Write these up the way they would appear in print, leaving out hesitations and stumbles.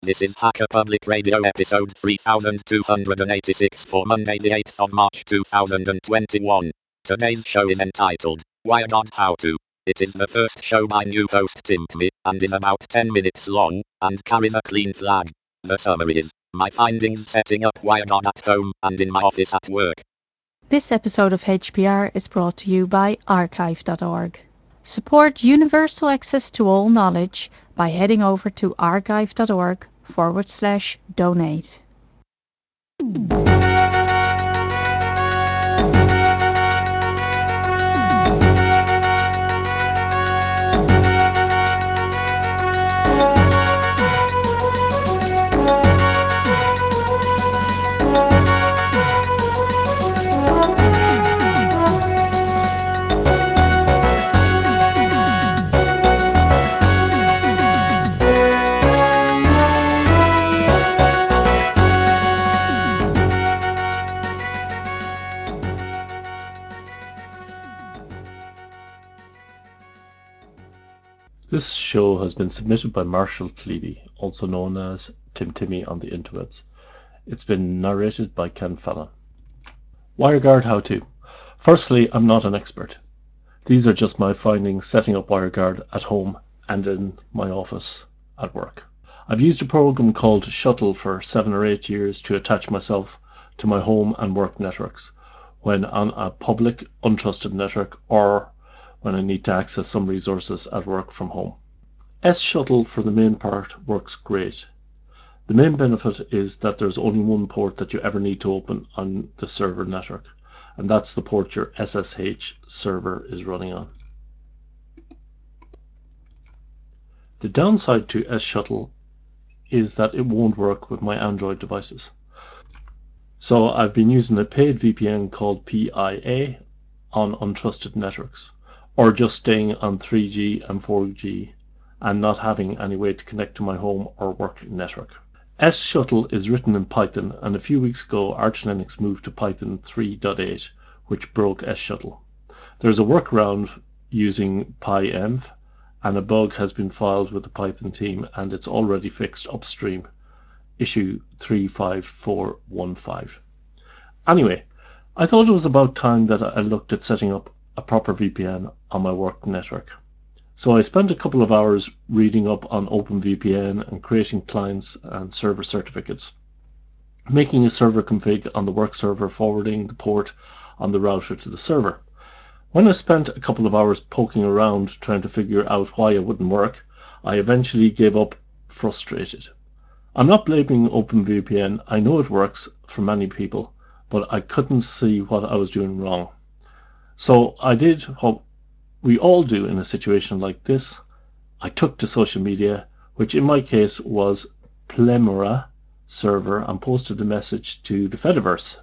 This is Hacker Public Radio episode 3286 for Monday the 8th of March 2021. Today's show is entitled, WireGuard How To. It is the first show by new host Tim Tme, and is about 10 minutes long, and carries a clean flag. The summary is, my findings setting up WireGuard at home and in my office at work. This episode of HPR is brought to you by archive.org. Support universal access to all knowledge by heading over to archive.org/donate. This show has been submitted by Marshall Cleary, also known as Tim Timmy on the interwebs. It's been narrated by Ken Fallon. WireGuard How To. Firstly, I'm not an expert. These are just my findings setting up WireGuard at home and in my office at work. I've used a program called Shuttle for 7 or 8 years to attach myself to my home and work networks when on a public, untrusted network or when I need to access some resources at work from home. S-Shuttle for the main part works great. The main benefit is that there's only one port that you ever need to open on the server network, and that's the port your SSH server is running on. The downside to S-Shuttle is that it won't work with my Android devices. So I've been using a paid VPN called PIA on untrusted networks, or just staying on 3G and 4G and not having any way to connect to my home or work network. S-Shuttle is written in Python, and a few weeks ago Arch Linux moved to Python 3.8, which broke S-Shuttle. There's a workaround using PyEnv, and a bug has been filed with the Python team, and it's already fixed upstream, issue 35415. Anyway, I thought it was about time that I looked at setting up a proper VPN on my work network. So I spent a couple of hours reading up on OpenVPN and creating clients and server certificates, making a server config on the work server, forwarding the port on the router to the server. When I spent a couple of hours poking around trying to figure out why it wouldn't work, I eventually gave up, frustrated. I'm not blaming OpenVPN. I know it works for many people, but I couldn't see what I was doing wrong. So I did what we all do in a situation like this. I took to social media, which in my case was Plemora server, and posted a message to the Fediverse.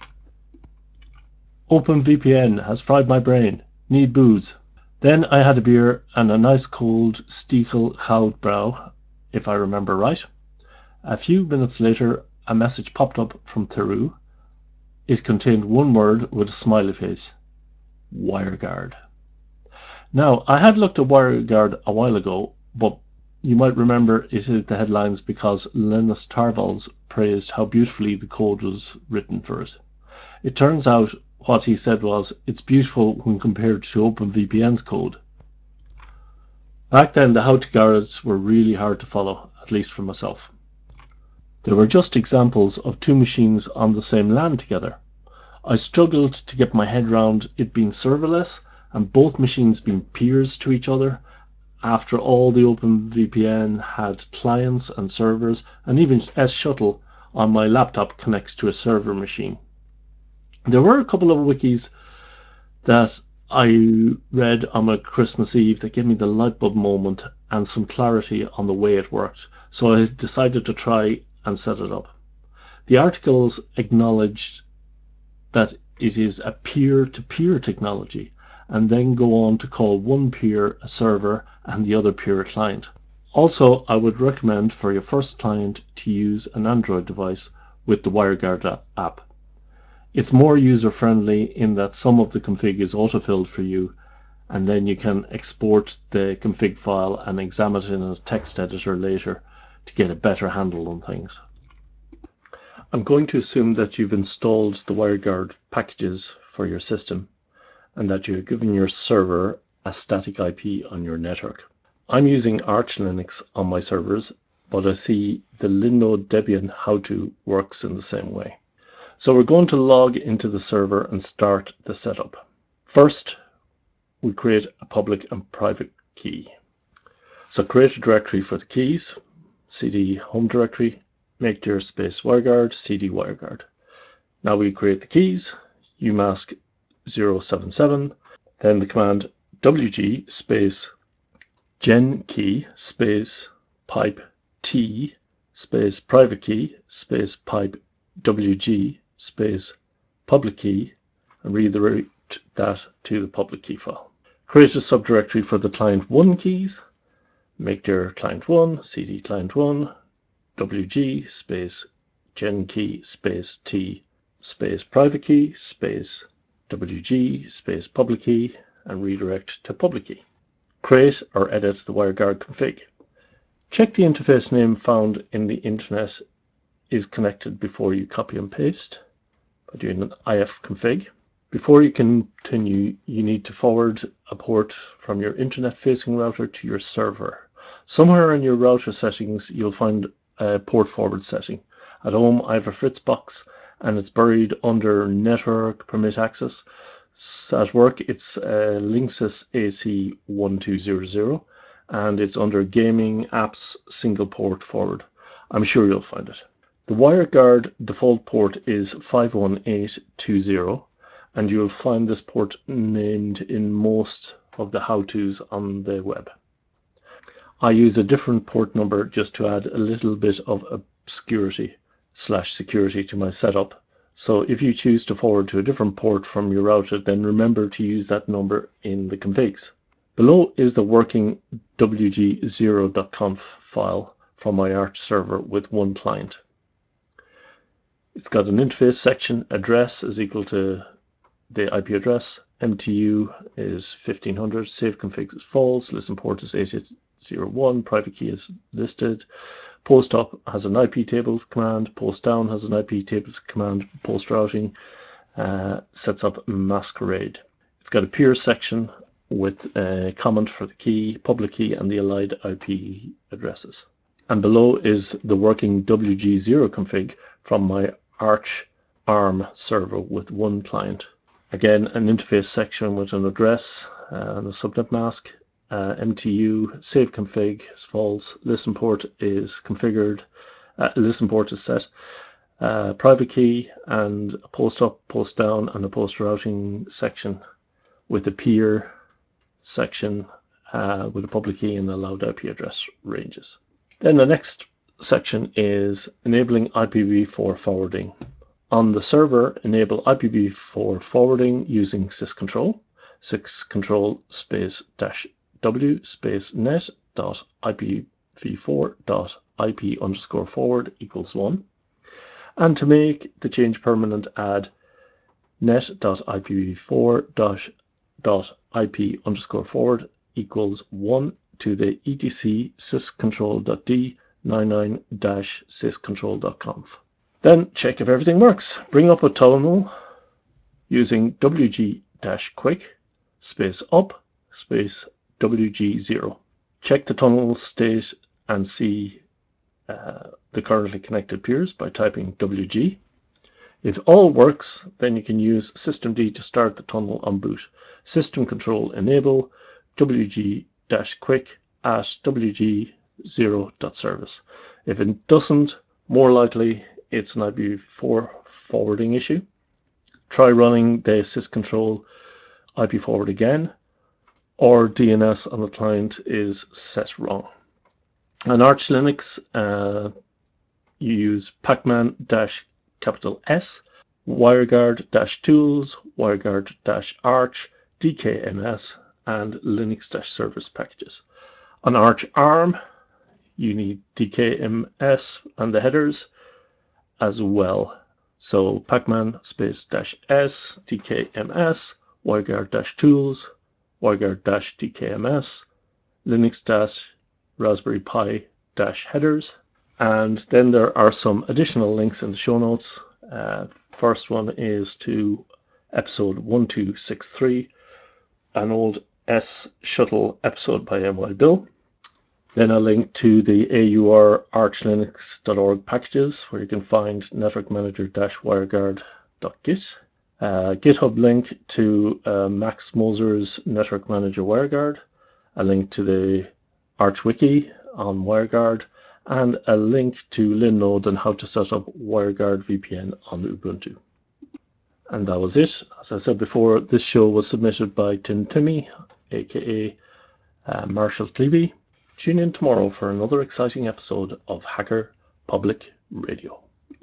OpenVPN has fried my brain. Need booze. Then I had a beer and a nice cold Stiegel Goudbrouw, if I remember right. A few minutes later, a message popped up from Theroux. It contained one word with a smiley face. WireGuard. Now, I had looked at WireGuard a while ago, but you might remember it hit the headlines because Linus Torvalds praised how beautifully the code was written for it. It turns out what he said was, it's beautiful when compared to OpenVPN's code. Back then, the how-to guides were really hard to follow, at least for myself. They were just examples of two machines on the same LAN together. I struggled to get my head around it being serverless and both machines being peers to each other. After all, the OpenVPN had clients and servers, and even S-Shuttle on my laptop connects to a server machine. There were a couple of wikis that I read on my Christmas Eve that gave me the light bulb moment and some clarity on the way it worked, so I decided to try and set it up. The articles acknowledged that it is a peer-to-peer technology, and then go on to call one peer a server and the other peer a client. Also, I would recommend for your first client to use an Android device with the WireGuard app. It's more user-friendly in that some of the config is autofilled for you, and then you can export the config file and examine it in a text editor later to get a better handle on things. I'm going to assume that you've installed the WireGuard packages for your system and that you've given your server a static IP on your network. I'm using Arch Linux on my servers, but I see the Linode Debian how-to works in the same way. So we're going to log into the server and start the setup. First, we create a public and private key. So create a directory for the keys, cd home directory, make dir space WireGuard, cd WireGuard. Now we create the keys, umask 077, then the command wg space gen key space pipe t space private key space pipe wg space public key, and redirect that to the public key file. Create a subdirectory for the client1 keys, make dir client1, cd client1, wg space gen key space t space private key space wg space public key, and redirect to public key. Create or edit the WireGuard config. Check the interface name found in the internet is connected before you copy and paste by doing an ifconfig. Before you continue, you need to forward a port from your internet-facing router to your server. Somewhere in your router settings, you'll find a port forward setting. At home, I have a Fritzbox, and it's buried under Network Permit Access. At work, it's Linksys AC1200, and it's under Gaming Apps Single Port Forward. I'm sure you'll find it. The WireGuard default port is 51820, and you'll find this port named in most of the how-tos on the web. I use a different port number just to add a little bit of obscurity/security to my setup. So if you choose to forward to a different port from your router, then remember to use that number in the configs. Below is the working wg0.conf file from my Arch server with one client. It's got an interface section, address is equal to the IP address, MTU is 1500, save configs is false, listen port is 8801, private key is listed, post up has an IP tables command, post down has an IP tables command, post routing sets up masquerade. It's got a peer section with a comment for the key, public key, and the allied IP addresses. And below is the working WG0 config from my Arch ARM server with one client. Again, an interface section with an address and a subnet mask. MTU save config is false. Listen port is configured. Listen port is set. Private key and a post up, post down, and a post routing section with a peer section with a public key and allowed IP address ranges. Then the next section is enabling IPv4 forwarding. On the server, enable IPv4 forwarding using syscontrol. Syscontrol space -w space net.ipv4.ip_forward equals 1. And to make the change permanent, add net.ipv4.ip_forward equals 1 to the etc syscontrol.d 99-syscontrol.conf. Then check if everything works. Bring up a tunnel using wg-quick space up space wg0. Check the tunnel state and see the currently connected peers by typing wg. If all works, then you can use systemd to start the tunnel on boot. System control enable wg-quick at wg0.service. If it doesn't, more likely it's an IPv4 forwarding issue. Try running the syscontrol IP forward again, or DNS on the client is set wrong. On Arch Linux, you use pacman-S, WireGuard-tools, WireGuard-arch, DKMS, and Linux-service packages. On Arch ARM, you need DKMS and the headers as well. So pacman space -s, DKMS, WireGuard-tools, WireGuard-DKMS, Linux-Raspberry Pi -headers, And then there are some additional links in the show notes. First one is to episode 1263, an old S Shuttle episode by NY Bill. Then a link to the AUR archlinux.org packages, where you can find network manager-wireguard.git. GitHub link to Max Moser's Network Manager WireGuard, a link to the Arch Wiki on WireGuard, and a link to Linode and how to set up WireGuard VPN on Ubuntu. And that was it. As I said before, this show was submitted by Tim Timmy, aka Marshall Clevey. Tune in tomorrow for another exciting episode of Hacker Public Radio.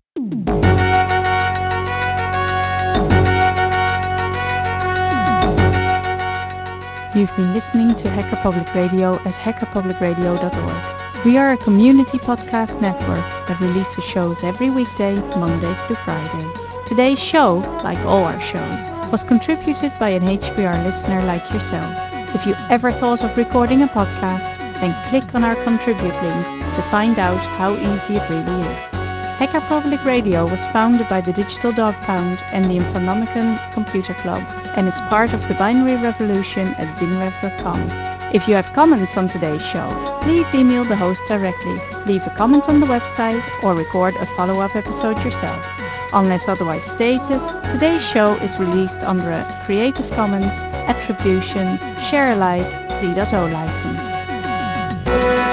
You've been listening to Hacker Public Radio at hackerpublicradio.org. We are a community podcast network that releases shows every weekday, Monday through Friday. Today's show, like all our shows, was contributed by an HPR listener like yourself. If you ever thought of recording a podcast, then click on our contribute link to find out how easy it really is. Hacker Public Radio was founded by the Digital Dog Pound and the Infonomicon Computer Club and is part of the binary revolution at binrev.com. If you have comments on today's show, please email the host directly, leave a comment on the website, or record a follow-up episode yourself. Unless otherwise stated, today's show is released under a Creative Commons Attribution Share Alike 3.0 license.